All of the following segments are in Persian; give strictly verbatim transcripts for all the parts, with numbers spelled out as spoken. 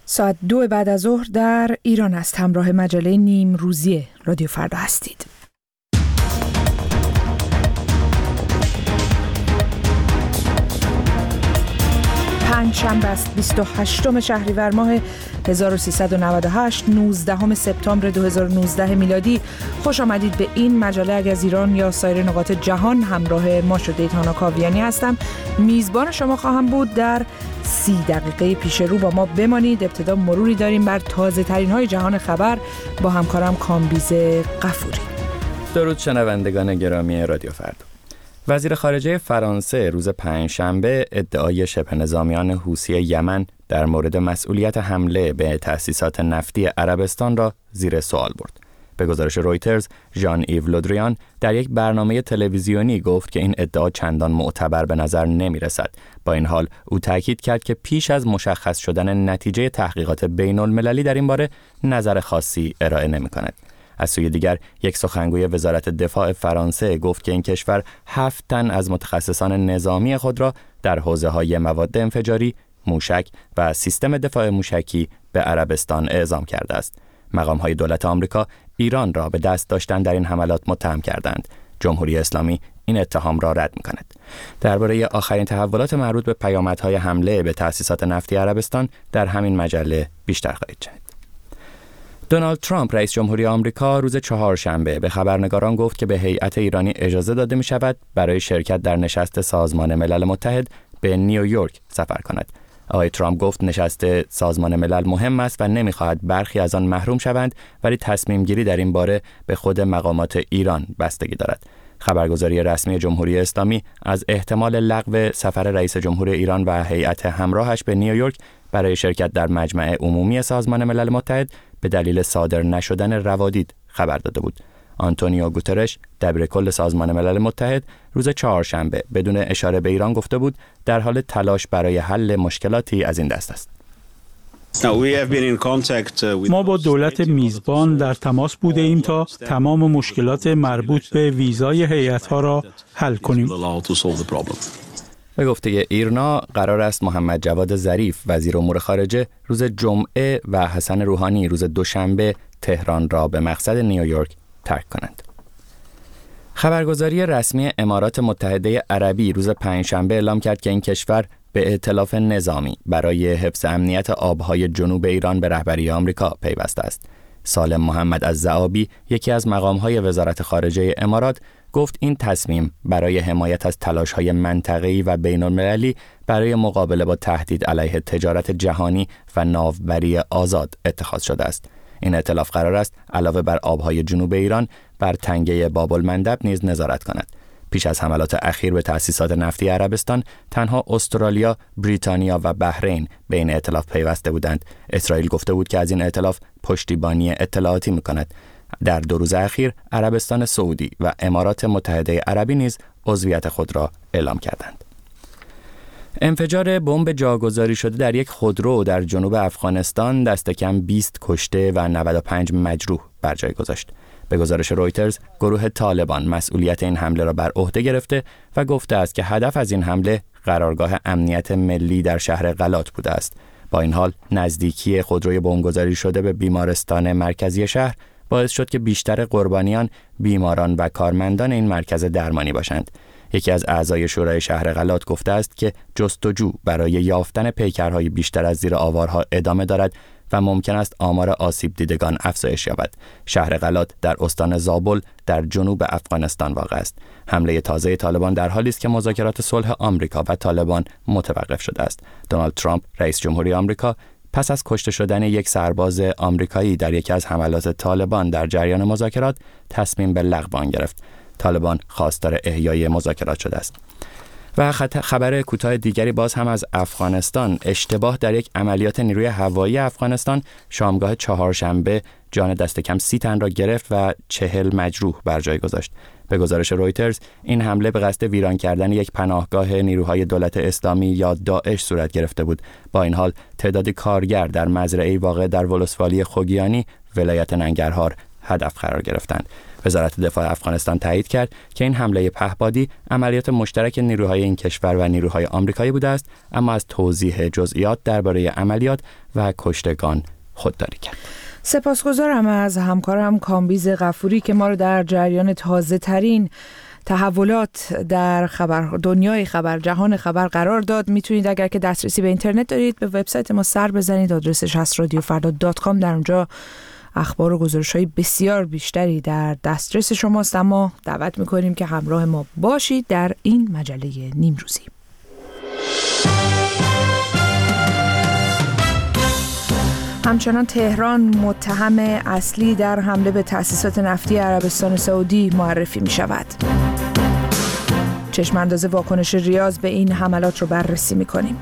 ساعت دو بعد از ظهر در ایران است. همراه مجله نیم روزی رادیو فردا هستید. پنجشنبه است، بیست و هشتم شهریور ماه هزار و سیصد و نود و هشت، نوزدهم سپتامبر دو هزار و نوزده میلادی. خوش آمدید به این مجله اگه از ایران یا سایر نقاط جهان. همراه ما شده تانا کاویانی هستم. میزبان شما خواهم بود. در سی دقیقه پیش رو با ما بمانید. ابتدا مروری داریم بر تازه ترین های جهان خبر با همکارم کامبیز قفوری. درود شنوندگان گرامی رادیو فردا. وزیر خارجه فرانسه روز پنجشنبه ادعای شبه نظامیان حوثی یمن در مورد مسئولیت حمله به تأسیسات نفتی عربستان را زیر سوال برد. به گزارش رویترز، ژان ایو لودریان در یک برنامه تلویزیونی گفت که این ادعا چندان معتبر به نظر نمی رسد. با این حال او تاکید کرد که پیش از مشخص شدن نتیجه تحقیقات بین المللی در این باره نظر خاصی ارائه نمی کند. از سوی دیگر یک سخنگوی وزارت دفاع فرانسه گفت که این کشور هفت تن از متخصصان نظامی خود را در حوزه‌های مواد انفجاری، موشک و سیستم دفاع موشکی به عربستان اعزام کرده است. مقام‌های دولت آمریکا ایران را به دست داشتن در این حملات متهم کردند. جمهوری اسلامی این اتهام را رد می‌کند. درباره آخرین تحولات مربوط به پیامدهای حمله به تأسیسات نفتی عربستان در همین مجله بیشتر خواهید شنید. دونالد ترامپ رئیس جمهوری آمریکا روز چهارشنبه به خبرنگاران گفت که به هیئت ایرانی اجازه داده می شود برای شرکت در نشست سازمان ملل متحد به نیویورک سفر کند. آقای ترامپ گفت نشست سازمان ملل مهم است و نمی‌خواهد برخی از آن محروم شوند، ولی تصمیم گیری در این باره به خود مقامات ایران بستگی دارد. خبرگزاری رسمی جمهوری اسلامی از احتمال لغو سفر رئیس جمهور ایران و هیئت همراهش به نیویورک برای شرکت در مجمع عمومی سازمان ملل متحد به دلیل صادر نشدن روادید خبر داده بود. آنتونیو گوترش دبیرکل سازمان ملل متحد روز چهارشنبه بدون اشاره به ایران گفته بود در حال تلاش برای حل مشکلاتی از این دست است. ما با دولت میزبان در تماس بوده ایم تا تمام مشکلات مربوط به ویزای هیئت‌ها را حل کنیم. به گفته ایرنا قرار است محمد جواد ظریف وزیر امور خارجه روز جمعه و حسن روحانی روز دوشنبه تهران را به مقصد نیویورک ترک کنند. خبرگزاری رسمی امارات متحده عربی روز پنجشنبه اعلام کرد که این کشور به ائتلاف نظامی برای حفظ امنیت آبهای جنوب ایران به رهبری آمریکا پیوسته است. سالم محمد الزعابی، یکی از مقام‌های وزارت خارجه امارات، گفت این تصمیم برای حمایت از تلاش‌های منطقه‌ای و بین‌المللی برای مقابله با تهدید علیه تجارت جهانی و ناوبری آزاد اتخاذ شده است. این ائتلاف قرار است علاوه بر آبهای جنوب ایران بر تنگه باب‌المندب نیز نظارت کند. پیش از حملات اخیر به تأسیسات نفتی عربستان، تنها استرالیا، بریتانیا و بحرین به این ائتلاف پیوسته بودند. اسرائیل گفته بود که از این ائتلاف پشتیبانی اطلاعاتی می‌کند. در دو روز اخیر عربستان سعودی و امارات متحده عربی نیز عضویت خود را اعلام کردند. انفجار بمب جاگذاری شده در یک خودرو در جنوب افغانستان دست کم بیست کشته و نود و پنج مجروح بر جای گذاشت. به گزارش رویترز، گروه طالبان مسئولیت این حمله را بر عهده گرفته و گفته است که هدف از این حمله قرارگاه امنیت ملی در شهر غلات بوده است. با این حال نزدیکی خودروی بمبگذاری شده به بیمارستان مرکزی شهر باعث شد که بیشتر قربانیان بیماران و کارمندان این مرکز درمانی باشند. یکی از اعضای شورای شهر غلات گفته است که جستجو برای یافتن پیکرهای بیشتر از زیر آوارها ادامه دارد و ممکن است آمار آسیب دیدگان افزایش یابد. شهر غلات در استان زابل در جنوب افغانستان واقع است. حمله تازه طالبان در حالی است که مذاکرات صلح آمریکا و طالبان متوقف شده است. دونالد ترامپ رئیس جمهوری آمریکا پس از کشته شدن یک سرباز آمریکایی در یکی از حملات طالبان در جریان مذاکرات تصمیم به لغو آن گرفت. طالبان خواستار احیای مذاکرات شده است. و خبر کوتاه دیگری باز هم از افغانستان. اشتباه در یک عملیات نیروی هوایی افغانستان شامگاه چهارشنبه جان دست کم سی تن را گرفت و چهل مجروح بر جای گذاشت. به گزارش رویترز این حمله به قصد ویران کردن یک پناهگاه نیروهای دولت اسلامی یا داعش صورت گرفته بود. با این حال تعدادی کارگر در مزرعه‌ای واقع در ولسوالی خوگیانی ولایت ننگرهار هدف قرار گرفتند. وزارت دفاع افغانستان تایید کرد که این حمله پهپادی عملیات مشترک نیروهای این کشور و نیروهای آمریکایی بوده است، اما از توضیح جزئیات درباره عملیات و کشتگان خودداری کرد. سپاسگزارم از همکارم کامبیز غفوری که ما رو در جریان تازه ترین تحولات در خبر دنیای خبر جهان خبر قرار داد. میتونید اگر که دسترسی به اینترنت دارید به وبسایت ما سر بزنید، آدرسش هست رادیو فردا دات کام. در اونجا اخبار و گزارش‌های بسیار بیشتری در دسترس شماست، اما دعوت میکنیم که همراه ما باشید در این مجله نیمروزی. همچنان تهران متهم اصلی در حمله به تأسیسات نفتی عربستان سعودی معرفی می شود. چشم انداز واکنش ریاض به این حملات رو بررسی می کنیم.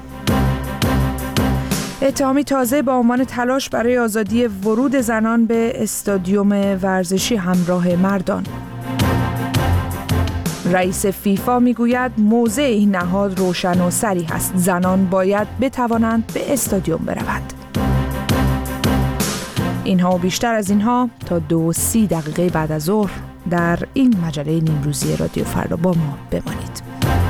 اتهامی تازه با عنوان تلاش برای آزادی ورود زنان به استادیوم ورزشی همراه مردان. رئیس فیفا میگوید موضع این نهاد روشن و صریح است. زنان باید بتوانند به استادیوم بروند. اینها و بیشتر از اینها تا دو سی دقیقه بعد از ظهر در این مجله نیمروزی رادیو فردا با ما بمانید.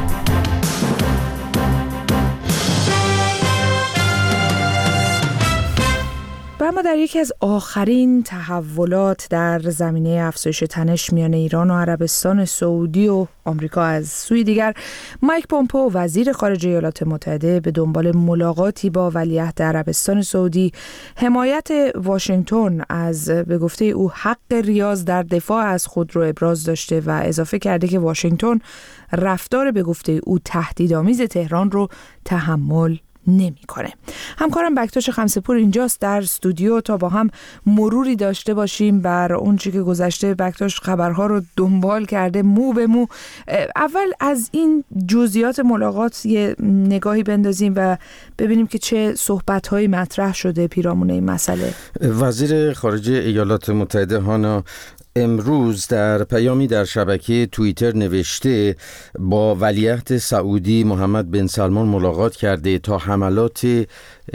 و اما در یکی از آخرین تحولات در زمینه افزایش تنش میان ایران و عربستان سعودی و آمریکا، از سوی دیگر مایک پومپئو وزیر خارجه ایالات متحده به دنبال ملاقاتی با ولیعهد عربستان سعودی حمایت واشنگتن از به گفته او حق ریاض در دفاع از خود رو ابراز داشته و اضافه کرده که واشنگتن رفتار به گفته او تهدیدآمیز تهران رو تحمل نمی‌کنه. همکارم بکتاش خمسه‌پور اینجاست در استودیو تا با هم مروری داشته باشیم بر اون چیزی که گذشته. بکتاش خبرها رو دنبال کرده مو به مو. اول از این جزئیات ملاقات یه نگاهی بندازیم و ببینیم که چه صحبت‌هایی مطرح شده پیرامون این مسئله. وزیر خارجه ایالات متحده هانا امروز در پیامی در شبکه توییتر نوشته با ولیعهد سعودی محمد بن سلمان ملاقات کرده تا حملات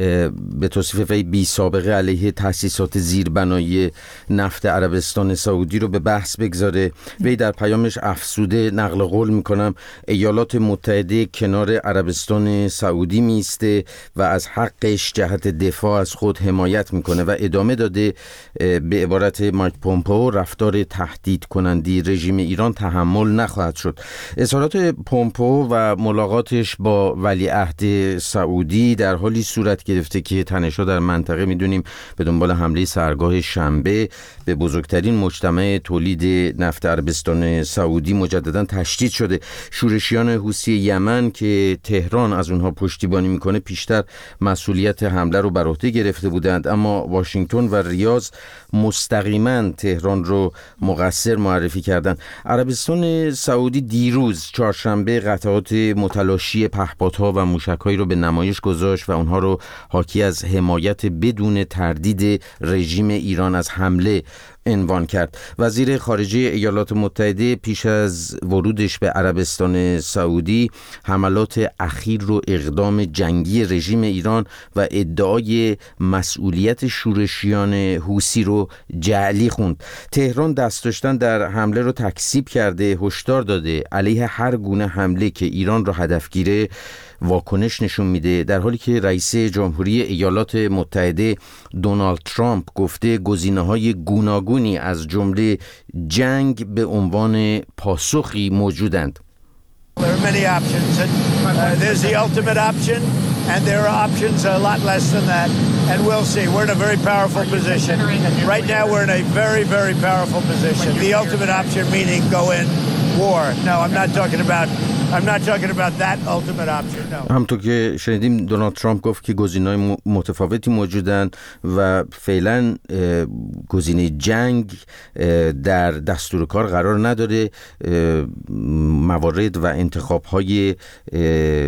به توصیف وی بی سابقه علیه تأسیسات زیربنایی نفت عربستان سعودی رو به بحث بگذاره. وی در پیامش افزوده، نقل قول میکنم، ایالات متحده کنار عربستان سعودی میسته و از حقش جهت دفاع از خود حمایت میکنه و ادامه داده به عبارت مایک پومپئو رفتار تهدید کنندی رژیم ایران تحمل نخواهد شد. اظهارات پومپئو و ملاقاتش با ولیعهد سعودی در حالی صورت گرفته که تنش‌ها در منطقه میدونیم به دنبال حمله سحرگاه شنبه به بزرگترین مجتمع تولید نفت عربستان سعودی مجددا تشدید شده. شورشیان حوثی یمن که تهران از اونها پشتیبانی میکنه پیشتر مسئولیت حمله رو بر عهده گرفته بودند، اما واشنگتن و ریاض مستقیما تهران رو مقصر معرفی کردند. عربستان سعودی دیروز چهارشنبه قطعات متلاشی پهپادها و موشک‌هایی رو به نمایش گذاشت و اونها رو حاکی از حمایت بدون تردید رژیم ایران از حمله عنوان کرد. وزیر خارجه ایالات متحده پیش از ورودش به عربستان سعودی حملات اخیر رو اقدام جنگی رژیم ایران و ادعای مسئولیت شورشیان حوثی رو جعلی خوند. تهران دست داشتن در حمله رو تکذیب کرده، هشدار داده علیه هر گونه حمله که ایران رو هدف گیره واکنش نشون میده، در حالی که رئیس جمهوری ایالات متحده دونالد ترامپ گفته گزینه‌های گوناگونی از جمله جنگ به عنوان پاسخی موجودند. There are many options and uh, there's the ultimate option and there are options a lot less than that and we'll see. We're in a very powerful position. Right now we're in a very very powerful position. The ultimate option meaning go in war. No, I'm not talking about I'm not talking about that ultimate option. No. همونطور که شنیدیم دونالد ترامپ گفت که گزینه‌های متفاوتی موجودن و فعلا گزینه جنگ در دستور کار قرار نداره. موارد و انتخاب‌های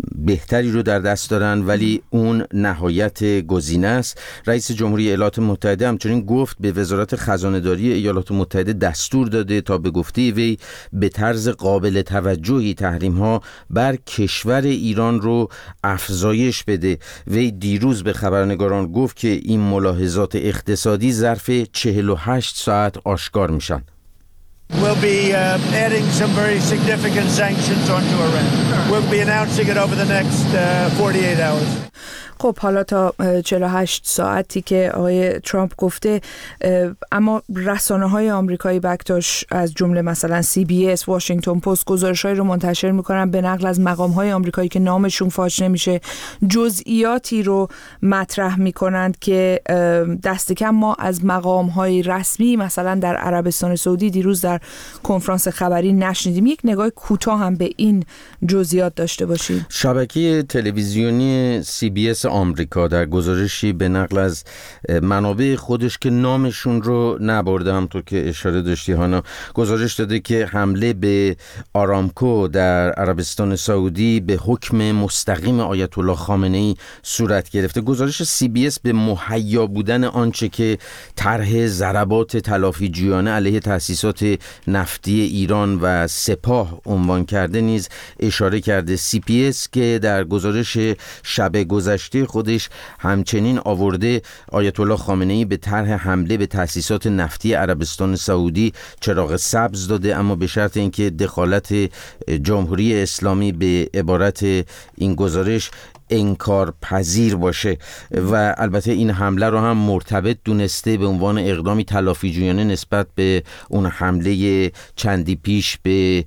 بهتری رو در دست دارن، ولی اون نهایت گزینه است. رئیس جمهوری ایالات متحده همچنین گفت به وزارت خزانه‌داری ایالات متحده دستور داده تا به گفته وی به طرز قابل توجهی تحریم‌ها بر کشور ایران رو افزایش بده. وی دیروز به خبرنگاران گفت که این ملاحظات اقتصادی ظرف چهل و هشت ساعت آشکار میشن. We'll be uh, adding some very significant sanctions onto Iran. We'll be announcing it over the next uh, forty-eight hours. خب حالا تا چهل و هشت ساعتی که آقای ترامپ گفته، اما رسانه‌های آمریکایی بکتاش از جمله مثلا سی بی اس، واشنگتن پست گزارش‌هایی رو منتشر می‌کنن به نقل از مقام‌های آمریکایی که نامشون فاش نمیشه، جزئیاتی رو مطرح می‌کنند که دست کم ما از مقام‌های رسمی مثلا در عربستان سعودی دیروز در کنفرانس خبری نشنیدیم. یک نگاه کوتاه هم به این جزئیات داشته باشید. شبکه تلویزیونی سی بی اس آمریکا در گزارشی به نقل از منابع خودش که نامشون رو نبرده، همونطور که اشاره داشتی هانا، گزارش داده که حمله به آرامکو در عربستان سعودی به حکم مستقیم آیت الله خامنه‌ای صورت گرفته. گزارش سی بی اس به مهیا بودن آنچه که طرح ضربات تلافی‌جویانه علیه تأسیسات نفتی ایران و سپاه عنوان کرده نیز اشاره کرده. سی بی اس که در گزارش شب گذشته خودش همچنین آورده آیت الله خامنه‌ای به طرح حمله به تأسیسات نفتی عربستان سعودی چراغ سبز داده، اما به شرط اینکه دخالت جمهوری اسلامی به عبارت این گزارش انکار پذیر باشه و البته این حمله رو هم مرتبط دونسته به عنوان اقدامی تلافی‌جویانه نسبت به اون حمله چندی پیش به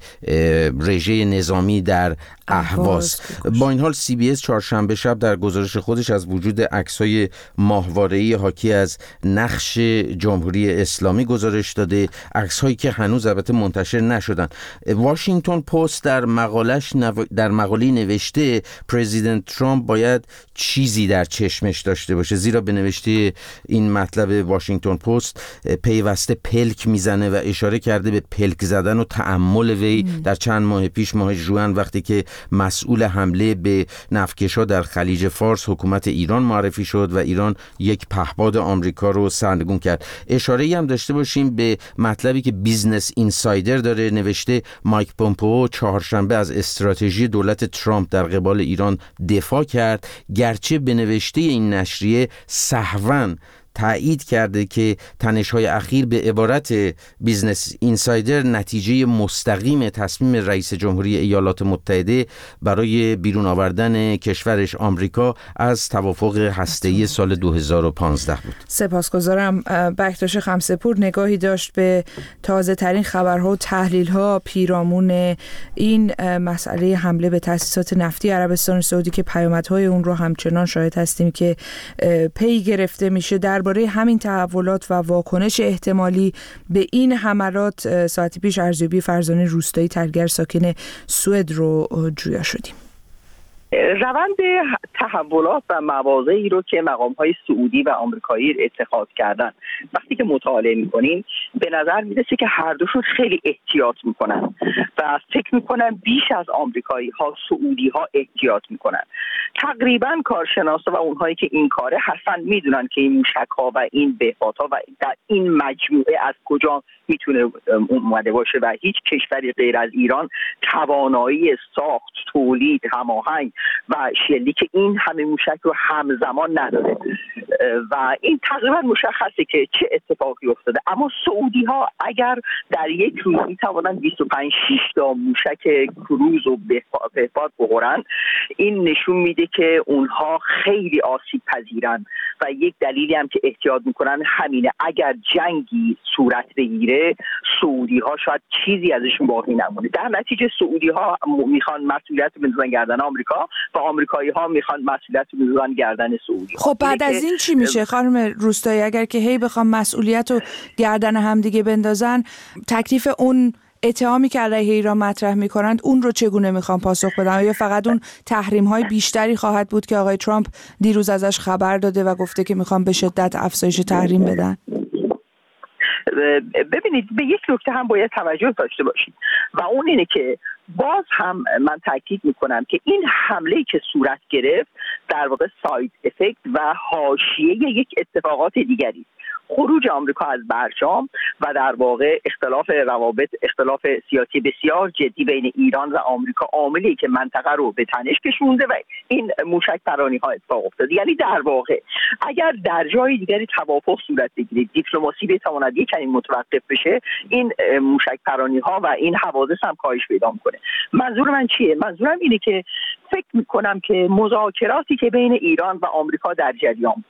رژه نظامی در اهواز. با این حال سی بی اس چهارشنبه شب در گزارش خودش از وجود عکس‌های ماهواره‌ای حاکی از نقش جمهوری اسلامی گزارش داده، عکس‌هایی که هنوز البته منتشر نشدن. واشنگتن پست در مقالش نو... در مقاله نوشته پرزیدنت ترامپ باید چیزی در چشمش داشته باشه، زیرا به نوشته این مطلب واشنگتن پست پیوسته پلک میزنه و اشاره کرده به پلک زدن و تأمل وی در چند ماه پیش، ماه ژوئن، وقتی که مسئول حمله به نفتکش‌ها در خلیج فارس حکومت ایران معرفی شد و ایران یک پهپاد آمریکا رو سرنگون کرد. اشاره‌ای هم داشته باشیم به مطلبی که بیزنس اینسایدر داره نوشته مایک پومپئو چهارشنبه از استراتژی دولت ترامپ در قبال ایران دفاع کرد، گرچه به نوشته این نشریه سهواً تایید کرده که تنش‌های اخیر به عبارت بیزنس اینسایدر نتیجه مستقیم تصمیم رئیس جمهوری ایالات متحده برای بیرون آوردن کشورش آمریکا از توافق هسته‌ای سال دو هزار و پانزده بود. سپاسگزارم. بکتاش خمسه‌پور نگاهی داشت به تازه ترین خبرها و تحلیل‌ها پیرامون این مسئله حمله به تأسیسات نفتی عربستان سعودی که پیامدهای اون رو همچنان شاهد هستیم که پی گرفته میشه. در درباره همین تحولات و واکنش احتمالی به این حملات ساعتی پیش ارزیابی فرزانه روستایی ترگر ساکن سوئد رو جویا شدیم. روند تحولات و مواضعی رو که مقام‌های سعودی و آمریکایی اتخاذ کردن وقتی که مطالعه می‌کنیم به نظر میرسه که هر دوشون خیلی احتیاط می‌کنن و فکر می‌کنن بیش از آمریکایی‌ها سعودی‌ها احتیاط می‌کنن. تقریباً کارشناسا و اونهایی که این کاره هستن میدونن که این موشک‌ها و این بهپادها و در این مجموعه از کجا میتونه اومده باشه و هیچ کشوری غیر از ایران توانایی ساخت، تولید، هماهنگ و شلیک این همه موشک رو همزمان نداره و این تقریبا مشخصه که چه اتفاقی افتاده. اما سعودی ها اگر در یک روز میتوانند بیست و پنج شش تا موشک کروز و بهپاد بخورن، این نشون میده که اونها خیلی آسیب پذیرن و یک دلیلی هم که احتیاط میکنن همینه. اگر جنگی صورت بگیره سعودی ها شاید چیزی ازشون باقی نمونه. در نتیجه سعودی ها میخوان مسئولیت رو بندازن گردن آمریکا و آمریکایی ها میخوان مسئولیت رو بندازن گردن سعودی ها. خب بعد از این چی میشه خانم روستایی؟ اگر که هی بخوام مسئولیت رو گردن هم دیگه بندازن، تکلیف اون اتهامی که علیه ایران مطرح میکنند اون رو چگونه میخوان پاسخ بدن؟ یا فقط اون تحریم های بیشتری خواهد بود که آقای ترامپ دیروز ازش خبر داده و گفته که میخوان به شدت افزایش تحریم بدن؟ ببینید، به یک نکته هم باید توجه داشته باشید و اون اینه که باز هم من تاکید میکنم که این حمله که صورت گرفت در واقع ساید افکت و حاشیه یک اتفاقات دیگری، خروج آمریکا از برجام و در واقع اختلاف روابط، اختلاف سیاسی بسیار جدی بین ایران و آمریکا، عاملی که منطقه رو به تنش کشونده و این موشک پرانی ها اتفاق افتاده. یعنی در واقع اگر در جای دیگری توافق صورت بگیرید، دیپلماسی بتواند یک کمی متوقف بشه، این موشک پرانی ها و این حوادث هم کاهش پیدا میکنه. منظور من چیه؟ منظورم اینه که فکر میکنم که مذاکراتی که بین ایران و آمریکا در جریان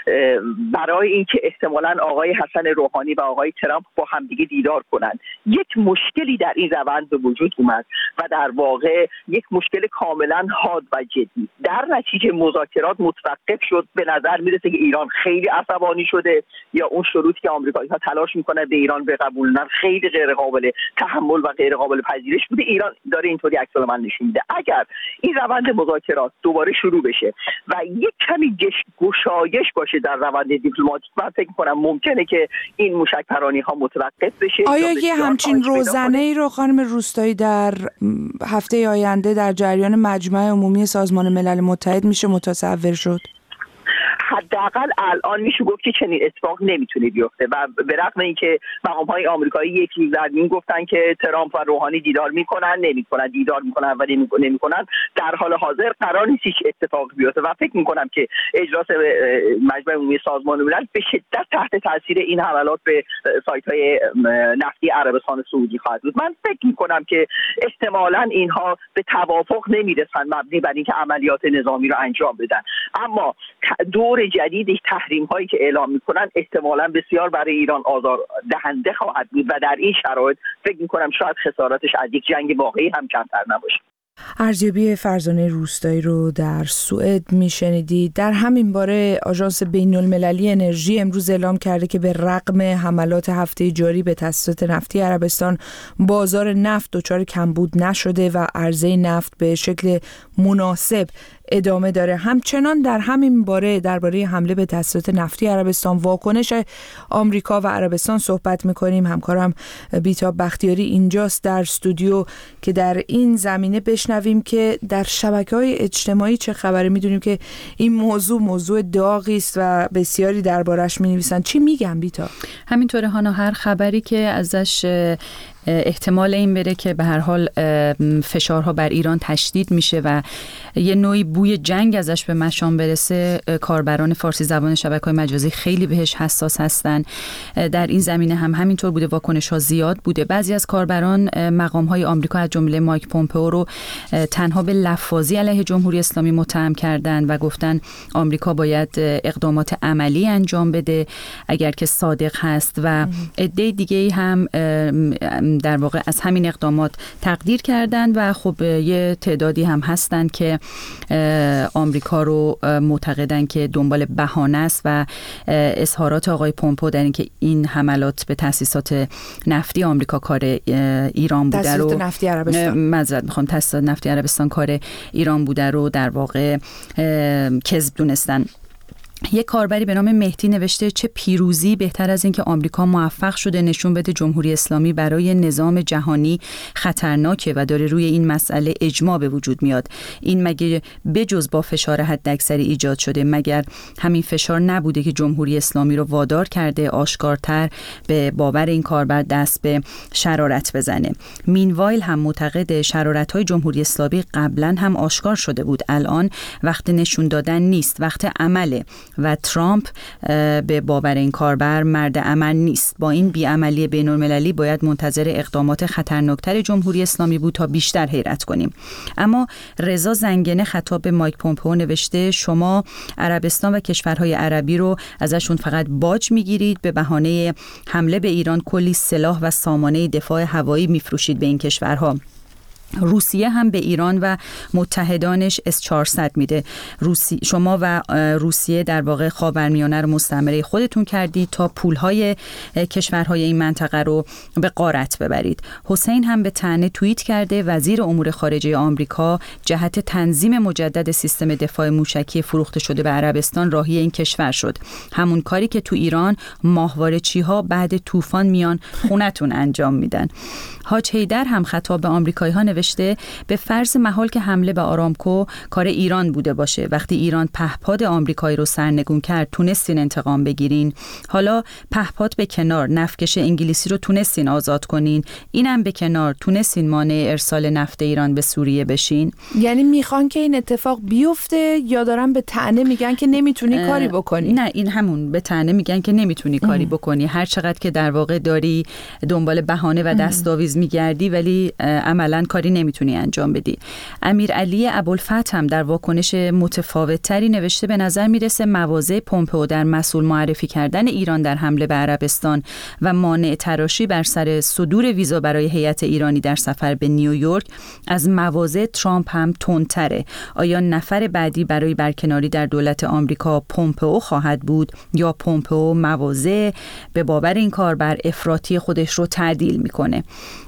برای اینکه احتمالاً آقای حسن روحانی و آقای ترامپ با همدیگه دیدار کنن، یک مشکلی در این روند به وجود اومد و در واقع یک مشکل کاملاً حاد و جدی. در نتیجه مذاکرات متوقف شد. به نظر میرسه که ایران خیلی عصبانی شده یا اون شروطی که آمریکایی‌ها تلاش میکنن به ایران بقبولونن خیلی غیر قابل تحمل و غیر قابل پذیرش بوده. ایران داره اینطوری عکس‌العمل نشون میده. اگر این روند مذاکرات دوباره شروع بشه و یک کمی گشایش باشه در روند دیپلماتیک، من فکر کنم ممکنه که این موشک پرانی ها متوقف بشه. آیا یه همچین روزنه ای رو خانم روستایی در هفته آینده در جریان مجمع عمومی سازمان ملل متحد میشه متصور شد؟ حداقل الان میشه گفت که چنین اتفاق نمیتونه بیفته و به رغم اینکه مقام‌های آمریکایی یک روز بعد گفتن که ترامپ و روحانی دیدار میکنن نمیکنن دیدار میکنن و نمیکنن، در حال حاضر قرار نیست هیچ اتفاق بیفته و فکر میکنم که اجلاس مجمع عمومی سازمان ملل به شدت تحت تاثیر این حملات به سایت‌های نفتی عربستان سعودی خواهد بود. من فکر میکنم که احتمالاً اینها به توافق نمیرسن مبنی بر اینکه عملیات نظامی رو انجام بدن، اما دور جدید تحریم هایی که اعلام میکنن احتمالاً بسیار برای ایران آزار دهنده خواهد بود و در این شرایط فکر میکنم شاید خسارتش از یک جنگ واقعی هم کمتر نباشه. ارزیابی فرزانه روستایی رو در سوئد میشنیدید. در همین باره آژانس بین‌المللی انرژی امروز اعلام کرده که به رغم حملات هفته جاری به تأسیسات نفتی عربستان، بازار نفت دچار کمبود نشده و عرضه نفت به شکل مناسب ادامه داره. همچنان در همین باره درباره حمله به تأسیسات نفتی عربستان، واکنش آمریکا و عربستان صحبت می‌کنیم. همکارم بیتاب بختیاری اینجاست در استودیو که در این زمینه بشنویم که در شبکه‌های اجتماعی چه خبره. می‌دونیم که این موضوع موضوع داغی است و بسیاری دربارش می‌نویسن. چی میگن بیتاب؟ همینطوره هانا، هر خبری که ازش احتمال این بره که به هر حال فشارها بر ایران تشدید میشه و یه نوعی بوی جنگ ازش به مشام برسه، کاربران فارسی زبان شبکه‌های مجازی خیلی بهش حساس هستن. در این زمینه هم همینطور بوده، واکنش‌ها زیاد بوده. بعضی از کاربران مقام‌های آمریکا از جمله مایک پومپئو رو تنها به لفاظی علیه جمهوری اسلامی متهم کردن و گفتن آمریکا باید اقدامات عملی انجام بده اگر که صادق هست و عده دیگه‌ای هم در واقع از همین اقدامات تقدیر کردند و خب یه تعدادی هم هستن که آمریکا رو معتقدن که دنبال بهانه است و اظهارات آقای پومپئو در اینکه این حملات به تأسیسات نفتی آمریکا کار ایران بوده رو تأسیسات نفتی عربستان معذرت میخوام تأسیسات نفتی عربستان کار ایران بوده رو در واقع کذب دونستن. یک کاربری به نام مهدی نوشته چه پیروزی بهتر از این که آمریکا موفق شده نشون بده جمهوری اسلامی برای نظام جهانی خطرناکه و داره روی این مسئله اجماع به وجود میاد. این مگه بجز با فشار حداکثری ایجاد شده؟ مگر همین فشار نبوده که جمهوری اسلامی رو وادار کرده آشکارتر به باور این کاربر دست به شرارت بزنه؟ مینوایل هم معتقد شرارت‌های جمهوری اسلامی قبلا هم آشکار شده بود، الان وقت نشون دادن نیست، وقت عمله و ترامپ به باور این کاربر مرد عمل نیست. با این بیعملی بین‌المللی باید منتظر اقدامات خطرناکتر جمهوری اسلامی بود تا بیشتر حیرت کنیم. اما رضا زنگنه خطاب به مایک پومپئو نوشته شما عربستان و کشورهای عربی رو ازشون فقط باج میگیرید، به بهانه حمله به ایران کلی سلاح و سامانه دفاع هوایی میفروشید به این کشورها. روسیه هم به ایران و متحدانش اس چهارصد میده. روسی شما و روسیه در واقع خاورمیانه رو مستعمره خودتون کردید تا پولهای کشورهای این منطقه رو به غارت ببرید. حسین هم به طعنه توییت کرده وزیر امور خارجه آمریکا جهت تنظیم مجدد سیستم دفاع موشکی فروخته شده به عربستان راهی این کشور شد. همون کاری که تو ایران ماهواره‌چی‌ها بعد طوفان میان خونتون انجام میدن. حاج حیدر هم خطاب به آمریکایی‌ها نوشته به فرض محال که حمله به آرامکو کار ایران بوده باشه، وقتی ایران پهپاد آمریکایی رو سرنگون کرد تونستین انتقام بگیرین، حالا پهپاد به کنار، نفتکش انگلیسی رو تونستین آزاد کنین، اینم به کنار، تونستین مانع ارسال نفت ایران به سوریه بشین. یعنی میخوان که این اتفاق بیفته یا دارن به طعنه میگن که نمیتونی کاری بکنی؟ نه، این همون به طعنه میگن که نمیتونی کاری بکنی، هر چقدر که در واقع داری دنبال بهانه و دستاویز میگردی ولی عملاً کاری نمیتونی انجام بدی. امیرعلی ابوالفتح هم در واکنش متفاوت تری نوشته به نظر میرسه مواضع پومپئو در مسئول معرفی کردن ایران در حمله به عربستان و مانع تراشی بر سر صدور ویزا برای هیئت ایرانی در سفر به نیویورک از مواضع ترامپ هم تندتره. آیا نفر بعدی برای برکناری در دولت آمریکا پومپئو خواهد بود یا پومپئو مواضع به باور این کاربر افراطی خودش رو تعدیل میکنه؟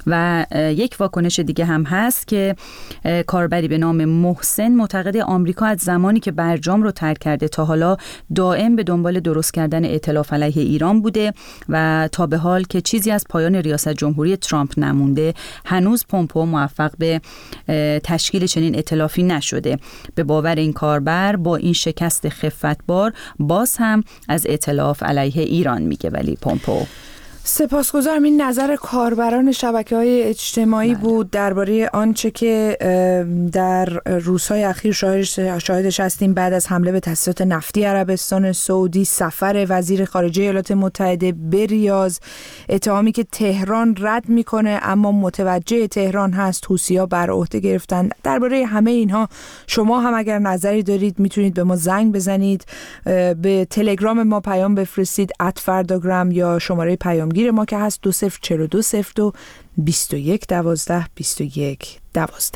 و یک واکنش دیگه هم هست که کاربری به نام محسن معتقد آمریکا از زمانی که برجام رو ترک کرده تا حالا دائم به دنبال درست کردن ائتلاف علیه ایران بوده و تا به حال که چیزی از پایان ریاست جمهوری ترامپ نمونده هنوز پومپئو موفق به تشکیل چنین ائتلافی نشده. به باور این کاربر با این شکست خفتبار باز هم از ائتلاف علیه ایران میگه. ولی پومپئو سپاسگزارم. این نظر کاربران شبکه‌های اجتماعی بود درباره آنچه که در روزهای اخیر شاهدش هستیم بعد از حمله به تأسیسات نفتی عربستان سعودی، سفر وزیر خارجه ایالات متحده به ریاض، اتهامی که تهران رد میکنه اما متوجه تهران هست، حوثی‌ها بر عهده گرفتن. درباره همه اینها شما هم اگر نظری دارید میتونید به ما زنگ بزنید، به تلگرام ما پیام بفرستید ات فرداگرام یا شماره پیام گیر ما که هست دو صفر چهل و دو صفر دو بیست و یک دوازده بیست و یک دوازده.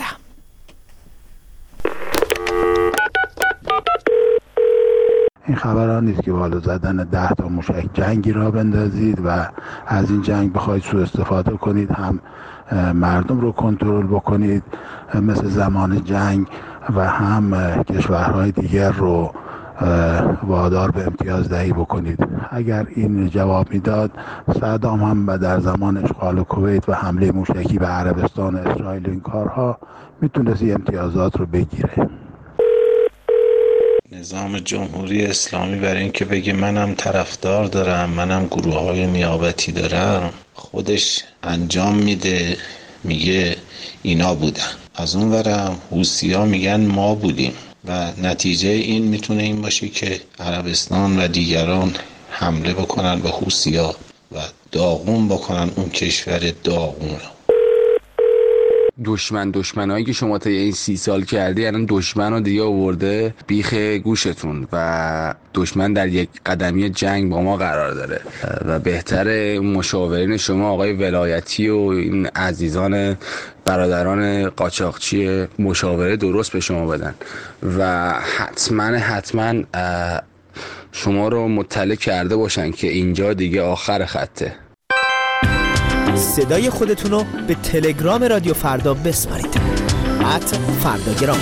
این خبران نیست که بالا زدن ده تا موشک جنگی را بندازید و از این جنگ بخواید سوء استفاده کنید، هم مردم رو کنترل بکنید مثل زمان جنگ و هم کشورهای دیگر رو وادار به امتیاز دهی بکنید. اگر این جواب میداد صدام هم در زمان اشغال کویت و حمله موشکی به عربستان و اسرائیل این کارها میتونست این امتیازات رو بگیره. نظام جمهوری اسلامی برای اینکه بگه منم طرفدار دارم، منم گروه‌های نیابتی دارم، خودش انجام میده، میگه اینا بودن. از اون ورم حوثی‌ها میگن ما بودیم و نتیجه این میتونه این باشه که عربستان و دیگران حمله بکنن به حوثی‌ها و داغون بکنن اون کشور داغون رو. دشمن دشمنایی که شما تا این سی سال کردی الان دشمن رو دیگه آورده بیخ گوشتون و دشمن در یک قدمی جنگ با ما قرار داره و بهتره مشاورین شما آقای ولایتی و این عزیزان برادران قاچاقچی مشاوره درست به شما بدن و حتما حتما شما رو مطلع کرده باشن که اینجا دیگه آخر خطه. صدای خودتون رو به تلگرام رادیو فردا بسپارید. ات فرداگرام.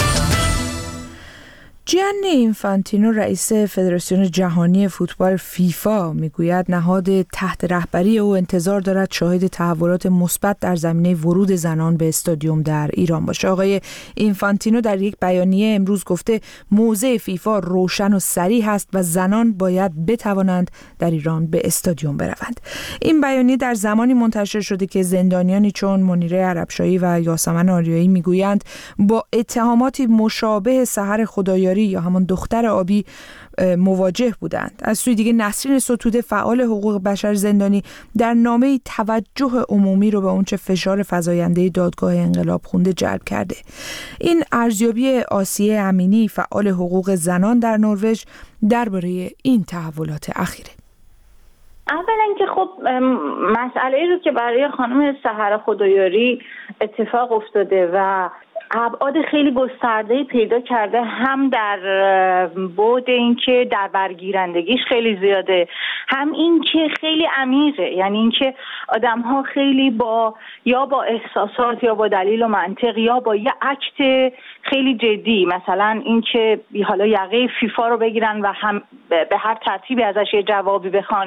جیانی اینفانتینو رئیس فدراسیون جهانی فوتبال فیفا میگوید نهاد تحت رهبری او انتظار دارد شاهد تحولات مثبت در زمینه ورود زنان به استادیوم در ایران باشه. آقای اینفانتینو در یک بیانیه امروز گفته موضع فیفا روشن و صریح است و زنان باید بتوانند در ایران به استادیوم بروند. این بیانیه در زمانی منتشر شده که زندانیانی چون منیره عربشاهی و یاسمن آریایی میگویند با اتهاماتی مشابه سحر خدایاری یا همون دختر آبی مواجه بودند. از سوی دیگه نسرین ستوده فعال حقوق بشر زندانی در نامه‌ای توجه عمومی رو به اونچه فشار فزاینده دادگاه انقلاب خونده جلب کرده. این ارزیابی آسیه امینی فعال حقوق زنان در نروژ درباره این تحولات اخیره. اولا که خب مسئله رو که برای خانم سحر خدایاری اتفاق افتاده و ابعاد خیلی گسترده پیدا کرده، هم در بعد اینکه در برگیرندگیش خیلی زیاده، هم اینکه خیلی عمیقه، یعنی اینکه آدم‌ها خیلی با یا با احساسات یا با دلیل و منطق یا با یه اکت خیلی جدی، مثلا اینکه حالا یقه فیفا رو بگیرن و هم به هر ترتیبی ازش یه جوابی بخوان،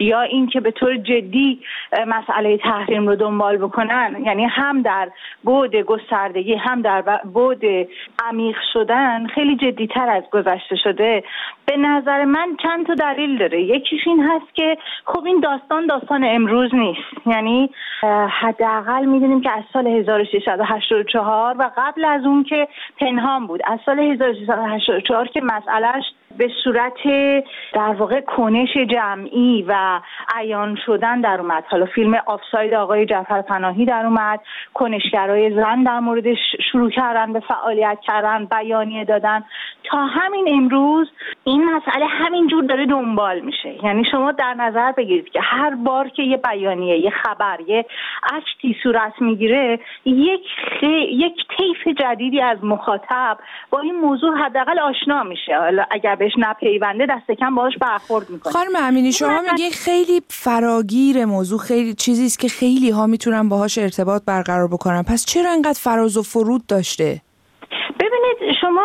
یا اینکه به طور جدی مسئله تحریم رو دنبال بکنن، یعنی هم در بعد گستردگی هم در بعد عمیق شدن خیلی جدی‌تر از گذشته شده. به نظر من چند تا دلیل داره. یکیش این هست که خب این داستان داستان امروز نیست، یعنی حداقل می‌دونیم که از سال هزار و سیصد و هشتاد و چهار و قبل از اون که پنهان بود، از سال هزار و سیصد و هشتاد و چهار که مسئلهش به صورت در واقع کنش جمعی و عیان شدن در اومد. حالا فیلم آفساید آقای جعفر پناهی در اومد، کنشگرای زن در موردش شروع کردن به فعالیت کردن، بیانیه دادن. تا همین امروز این مسئله همینجور داره دنبال میشه. یعنی شما در نظر بگیرید که هر بار که یه بیانیه، یه خبر، یه اکتی صورت میگیره، یک خی... یک طیف جدیدی از مخاطب با این موضوع حداقل آشنا میشه. حالا اگر بهش نپیونده دست کم باهاش برخورد میکنه. خانم امینی شما میگین خیلی فراگیر موضوع، خیلی چیزی است که خیلی ها میتونن باهاش ارتباط برقرار بکنن. پس چرا انقدر فراز و فرود داشته؟ ببینید شما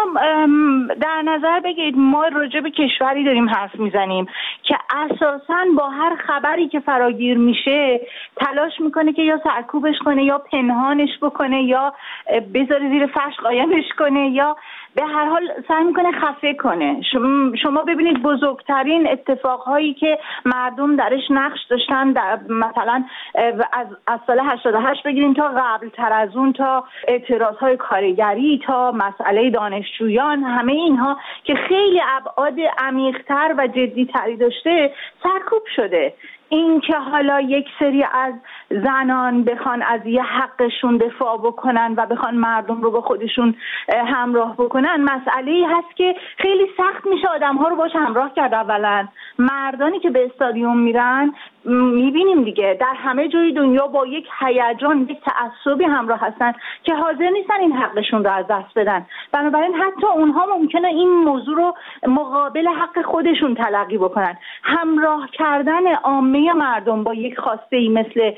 در نظر بگیرید ما راجع به کشوری داریم حرف میزنیم که اساساً با هر خبری که فراگیر میشه تلاش میکنه که یا سرکوبش کنه یا پنهانش بکنه یا بذاره زیر فرش قایمش کنه یا به هر حال سعی میکنه خفه کنه. شما ببینید بزرگترین اتفاقهایی که مردم درش نقش داشتن در مثلا از از سال هشتاد و هشت بگیریم تا قبل تر از اون، تا اعتراضهای کارگری، تا مسئله دانشجویان، همه اینها که خیلی ابعاد عمیق‌تر و جدی‌تری داشته سرکوب شده. این که حالا یک سری از زنان بخوان از یه حقشون دفاع بکنن و بخوان مردم رو با خودشون همراه بکنن مسئله‌ای هست که خیلی سخت میشه آدم‌ها رو باش همراه کرد. اولا مردانی که به استادیوم میرن میبینیم دیگه در همه جای دنیا با یک هیجان، یک تعصبی همراه هستن که حاضر نیستن این حقشون رو از دست بدن. بنابراین حتی اونها ممکنه این موضوع رو مقابل حق خودشون تلقی بکنن. همراه کردن عامه مردم با یک خواسته‌ای مثل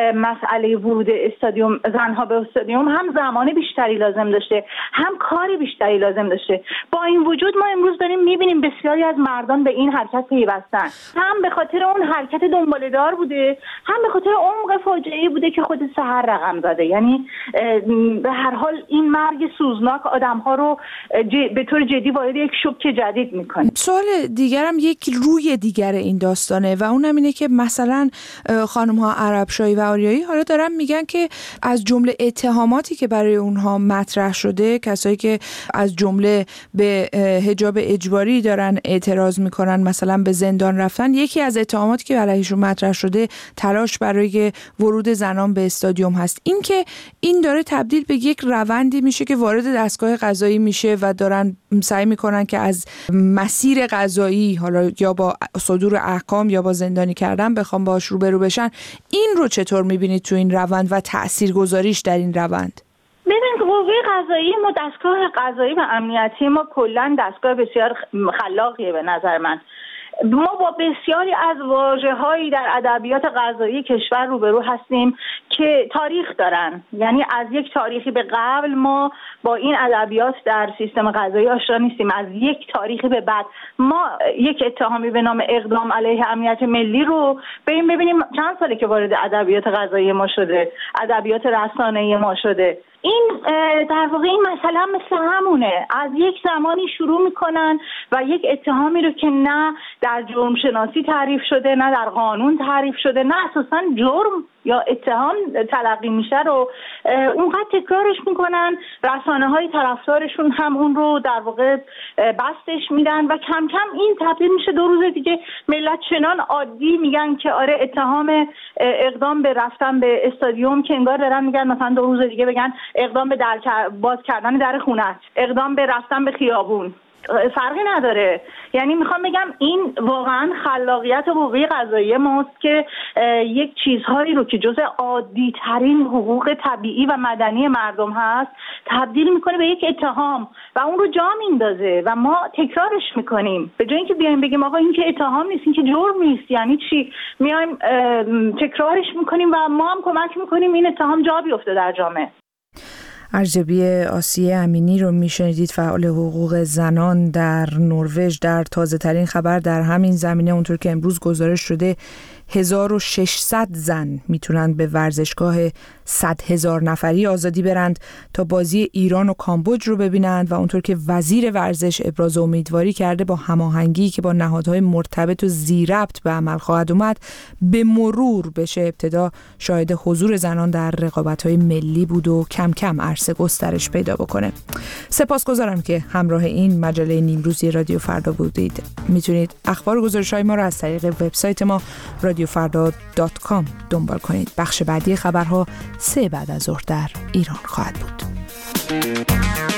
مسئله ورود استادیوم زنها به استادیوم هم زمان بیشتری لازم داشته، هم کار بیشتری لازم داشته. با این وجود ما امروز داریم میبینیم بسیاری از مردان به این حرکت پیوستن، هم به خاطر اون حرکت دنبال دار بوده، هم به خاطر عمق فاجعه‌ای بوده که خود سحر رقم زده. یعنی به هر حال این مرگ سوزناک آدم‌ها رو به طور جدی وارد یک شوک جدید میکنه. سوال دیگرم یک روی دیگر این داستانه و اونم اینه که مثلا خانم‌ها عربشاهی و آریایی حالا دارن میگن که از جمله اتهاماتی که برای اونها مطرح شده، کسایی که از جمله به حجاب اجباری دارن اعتراض میکنن، مثلا به زندان رفتن، یکی از اتهاماتی که علیهشون مطرح شده تلاش برای ورود زنان به استادیوم هست. این که این داره تبدیل به یک روندی میشه که وارد دستگاه قضایی میشه و دارن سعی میکنن که از مسیر قضایی، حالا یا با صدور احکام یا با زندانی کردن، بخوام باهاش روبرو بشن. این رو چطور میبینید تو این روند و تاثیرگذاریش در این روند؟ ببین قوه قضایی ما، دستگاه قضایی و امنیتی ما کلا دستگاه بسیار خلاقیه به نظر من. ما با بسیاری از واژه‌هایی در ادبیات قضایی کشور روبرو هستیم که تاریخ دارن. یعنی از یک تاریخی به قبل ما با این ادبیات در سیستم قضایی آشنا نیستیم، از یک تاریخی به بعد ما یک اتهامی به نام اقدام علیه امنیت ملی رو بریم ببینیم چند ساله که وارد ادبیات قضایی ما شده، ادبیات رسانه‌ای ما شده. این در واقع این مسئله هم مثل همونه، از یک زمانی شروع میکنن و یک اتهامی رو که نه در جرم شناسی تعریف شده، نه در قانون تعریف شده، نه اساساً جرم یا اتهام تلقی میشه رو اونقدر تکرارش میکنن. رسانه های طرفدارشون هم اون رو در واقع بستش میدن و کم کم این تبدیل میشه دو روز دیگه ملت چنان عادی میگن که آره اتهام اقدام به رفتن به استادیوم که انگار دارن میگن مثلا دو روز دیگه بگن اقدام به در باز کردن در خونه، اقدام به رفتن به خیابون، فرقی نداره. یعنی میخوام بگم این واقعا خلاقیت قوه قضاییه ماست که یک چیزهایی رو که جزء عادی ترین حقوق طبیعی و مدنی مردم هست تبدیل میکنه به یک اتهام و اون رو جا میندازه و ما تکرارش میکنیم. به جای اینکه بیایم بگیم آقا این که اتهام نیست، این که جرم نیست، یعنی چی، میایم تکرارش میکنیم و ما هم کمک میکنیم این اتهام جا بیفته در جامعه. ارجبی آسیه امینی رو میشنیدید، فعال حقوق زنان در نروژ. در تازه ترین خبر در همین زمینه اونطور که امروز گزارش شده هزار و ششصد زن میتونن به ورزشگاه صد هزار نفری آزادی برند تا بازی ایران و کامبوج رو ببینند و اونطور که وزیر ورزش ابراز امیدواری کرده با هماهنگی که با نهادهای مرتبط و ذی‌ربط به عمل خواهد اومد به مرور بشه ابتدا شاهد حضور زنان در رقابت‌های ملی بود و کم کم عرصه گسترش پیدا بکنه. سپاسگزارم که همراه این مجله نیمروزی رادیو فردا بودید. میتونید اخبار و گزارش‌های ما رو از طریق وبسایت ما رادیو فردا دات کام دنبال کنید. بخش بعدی خبرها سه بعد از ظهر در ایران خواهد بود.